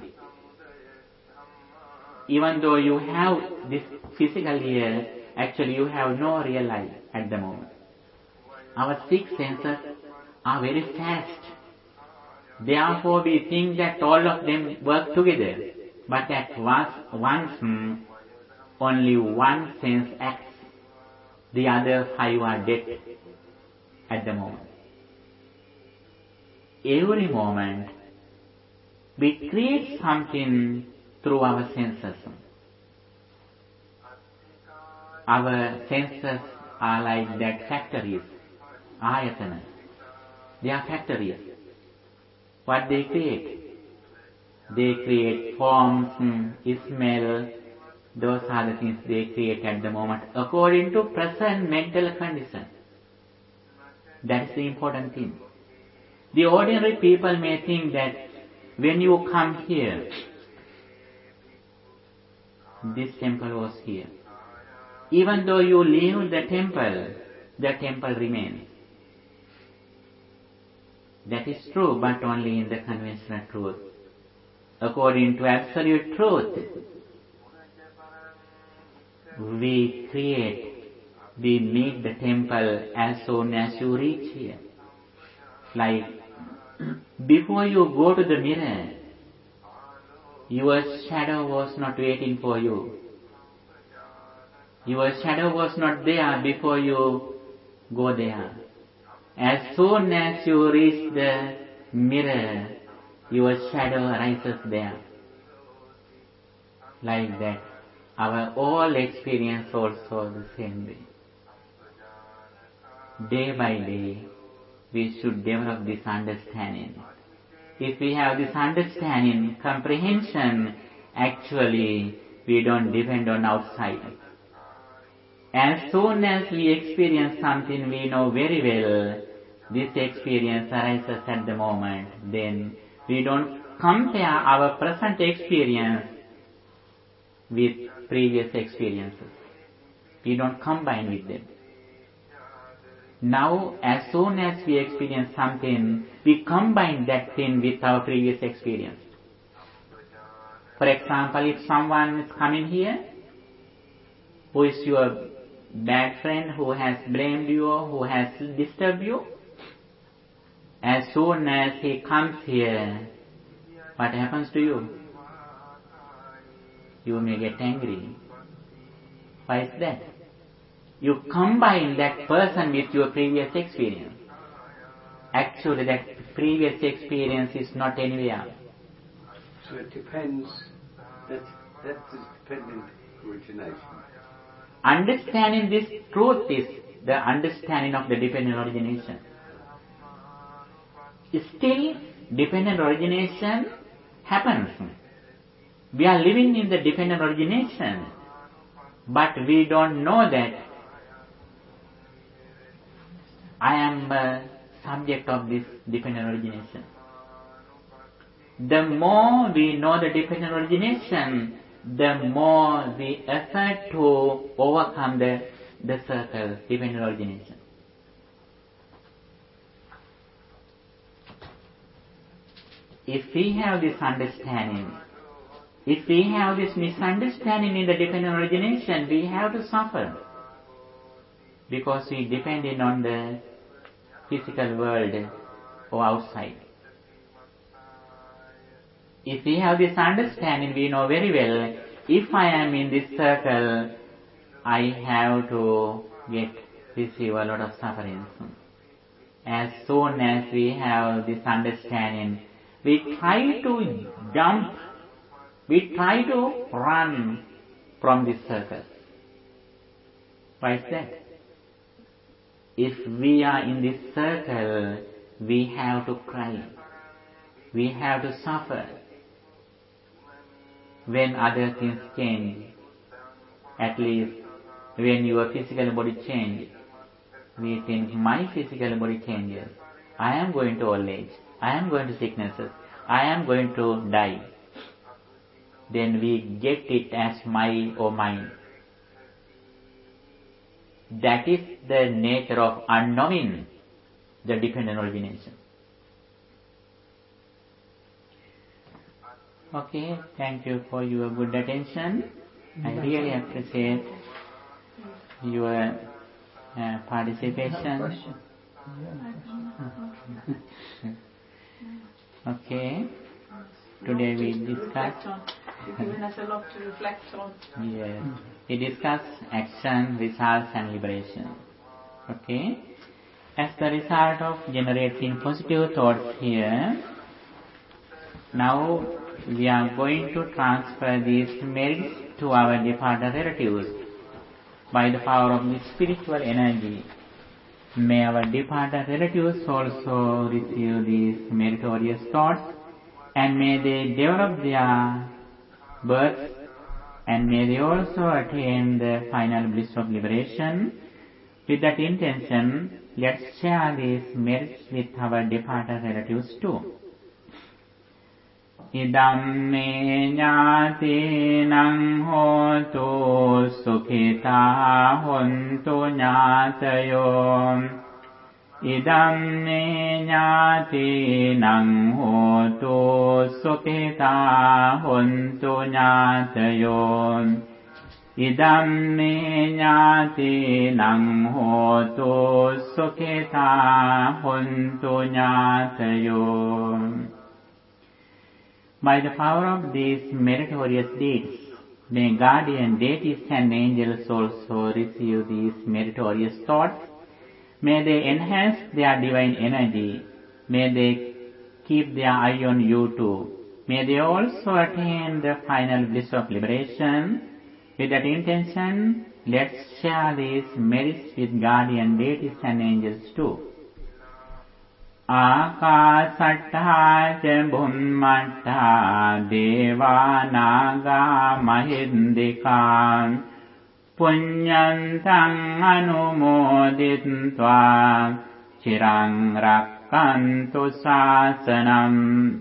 even though you have this physical ear, actually you have no real eye at the moment. Our six senses are very fast. Therefore we think that all of them work together. But at once, only one sense acts. The other five are dead at the moment. Every moment we create something through our senses. Our senses are like that factories, ayatana. They are factories. What they create? They create forms, smell, those are the things they create at the moment according to present mental condition. That is the important thing. The ordinary people may think that when you come here, this temple was here. Even though you leave the temple, the temple remains. That is true, but only in the conventional truth. According to absolute truth, we create, we make the temple as soon as you reach here. Like, before you go to the mirror, your shadow was not waiting for you. Your shadow was not there before you go there. As soon as you reach the mirror, your shadow rises there. Like that, our all experience also the same way. Day by day, we should develop this understanding. If we have this understanding, comprehension, actually we don't depend on outside. As soon as we experience something we know very well, this experience arises at the moment, then we don't compare our present experience with previous experiences. We don't combine with them. Now, as soon as we experience something, we combine that thing with our previous experience. For example, if someone is coming here, who is your bad friend, who has blamed you, who has disturbed you, as soon as he comes here, what happens to you? You may get angry. Why is that? You combine that person with your previous experience. Actually, that previous experience is not anywhere. So it depends, that's, that's dependent origination. Understanding this truth is the understanding of the dependent origination. Still, dependent origination happens. We are living in the dependent origination, but we don't know that I am a subject of this dependent origination. The more we know the dependent origination, the more we effort to overcome the, the circle, dependent origination. If we have this understanding, if we have this misunderstanding in the dependent origination, we have to suffer. Because we depending on the physical world or outside. If we have this understanding, we know very well, if I am in this circle, I have to get, receive a lot of sufferings. As soon as we have this understanding, we try to jump, we try to run from this circle. Why is that? If we are in this circle, we have to cry. We have to suffer. When other things change, at least when your physical body changes, we think my physical body changes. I am going to old age. I am going to sicknesses. I am going to die. Then we get it as my or mine. That is the nature of unknowing the dependent origination. Okay, thank you for your good attention. I really appreciate your uh, participation. Okay, today we discussed. You've given us a lot to reflect on. Yes, we discussed action, results, and liberation. Okay, as the result of generating positive thoughts here, now we are going to transfer these merits to our departed relatives by the power of the spiritual energy. May our departed relatives also receive these meritorious thoughts, and may they develop their birth, and may they also attain the final bliss of liberation. With that intention, let's share these merits with our departed relatives too. Idam me jnātīnaṁ hotu sukhitā hontu jnātayo. Idam me jnātīnaṁ hotu sukhitā hontu jnātayo. Idam me jnātīnaṁ hotu sukhitā hontu jnātayo. By the power of these meritorious deeds, may guardian deities and angels also receive these meritorious thoughts. May they enhance their divine energy. May they keep their eye on you too. May they also attain the final bliss of liberation. With that intention, let's share these merits with guardian deities and angels too. Akasattha ca bhummattha deva naga mahindika punyantang anumoditva chirang rakkantu sasanam.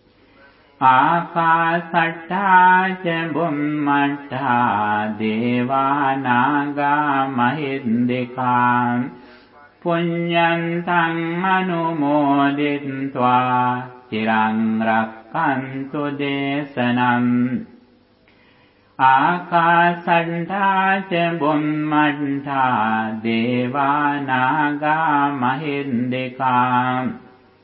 Akasattha ca bhummattha deva naga mahindika punyantang anumoditva chirang rakkantu desanam. Akasattha ca bhummattha deva naga mahindika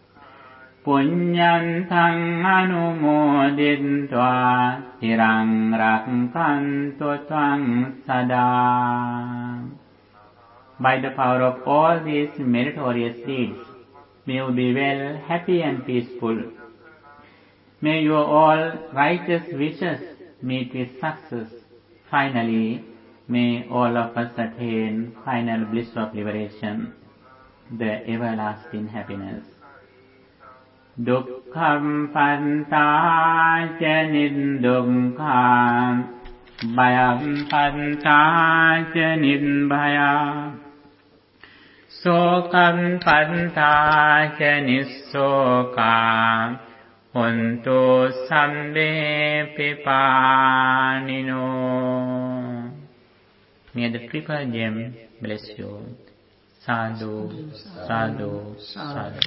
punyantang anumoditva chirang rakkantu tvang sada. By the power of all these meritorious deeds, may you be well, happy and peaceful. May your all righteous wishes meet with success. Finally, may all of us attain final bliss of liberation, the everlasting happiness. Dukkham panta ca niddukkha bhayam panta ca nidbhaya sokam panta ca nissoka hontu sambe pipanino. May the triple gem bless you. Sadhu, sadhu, sadhu.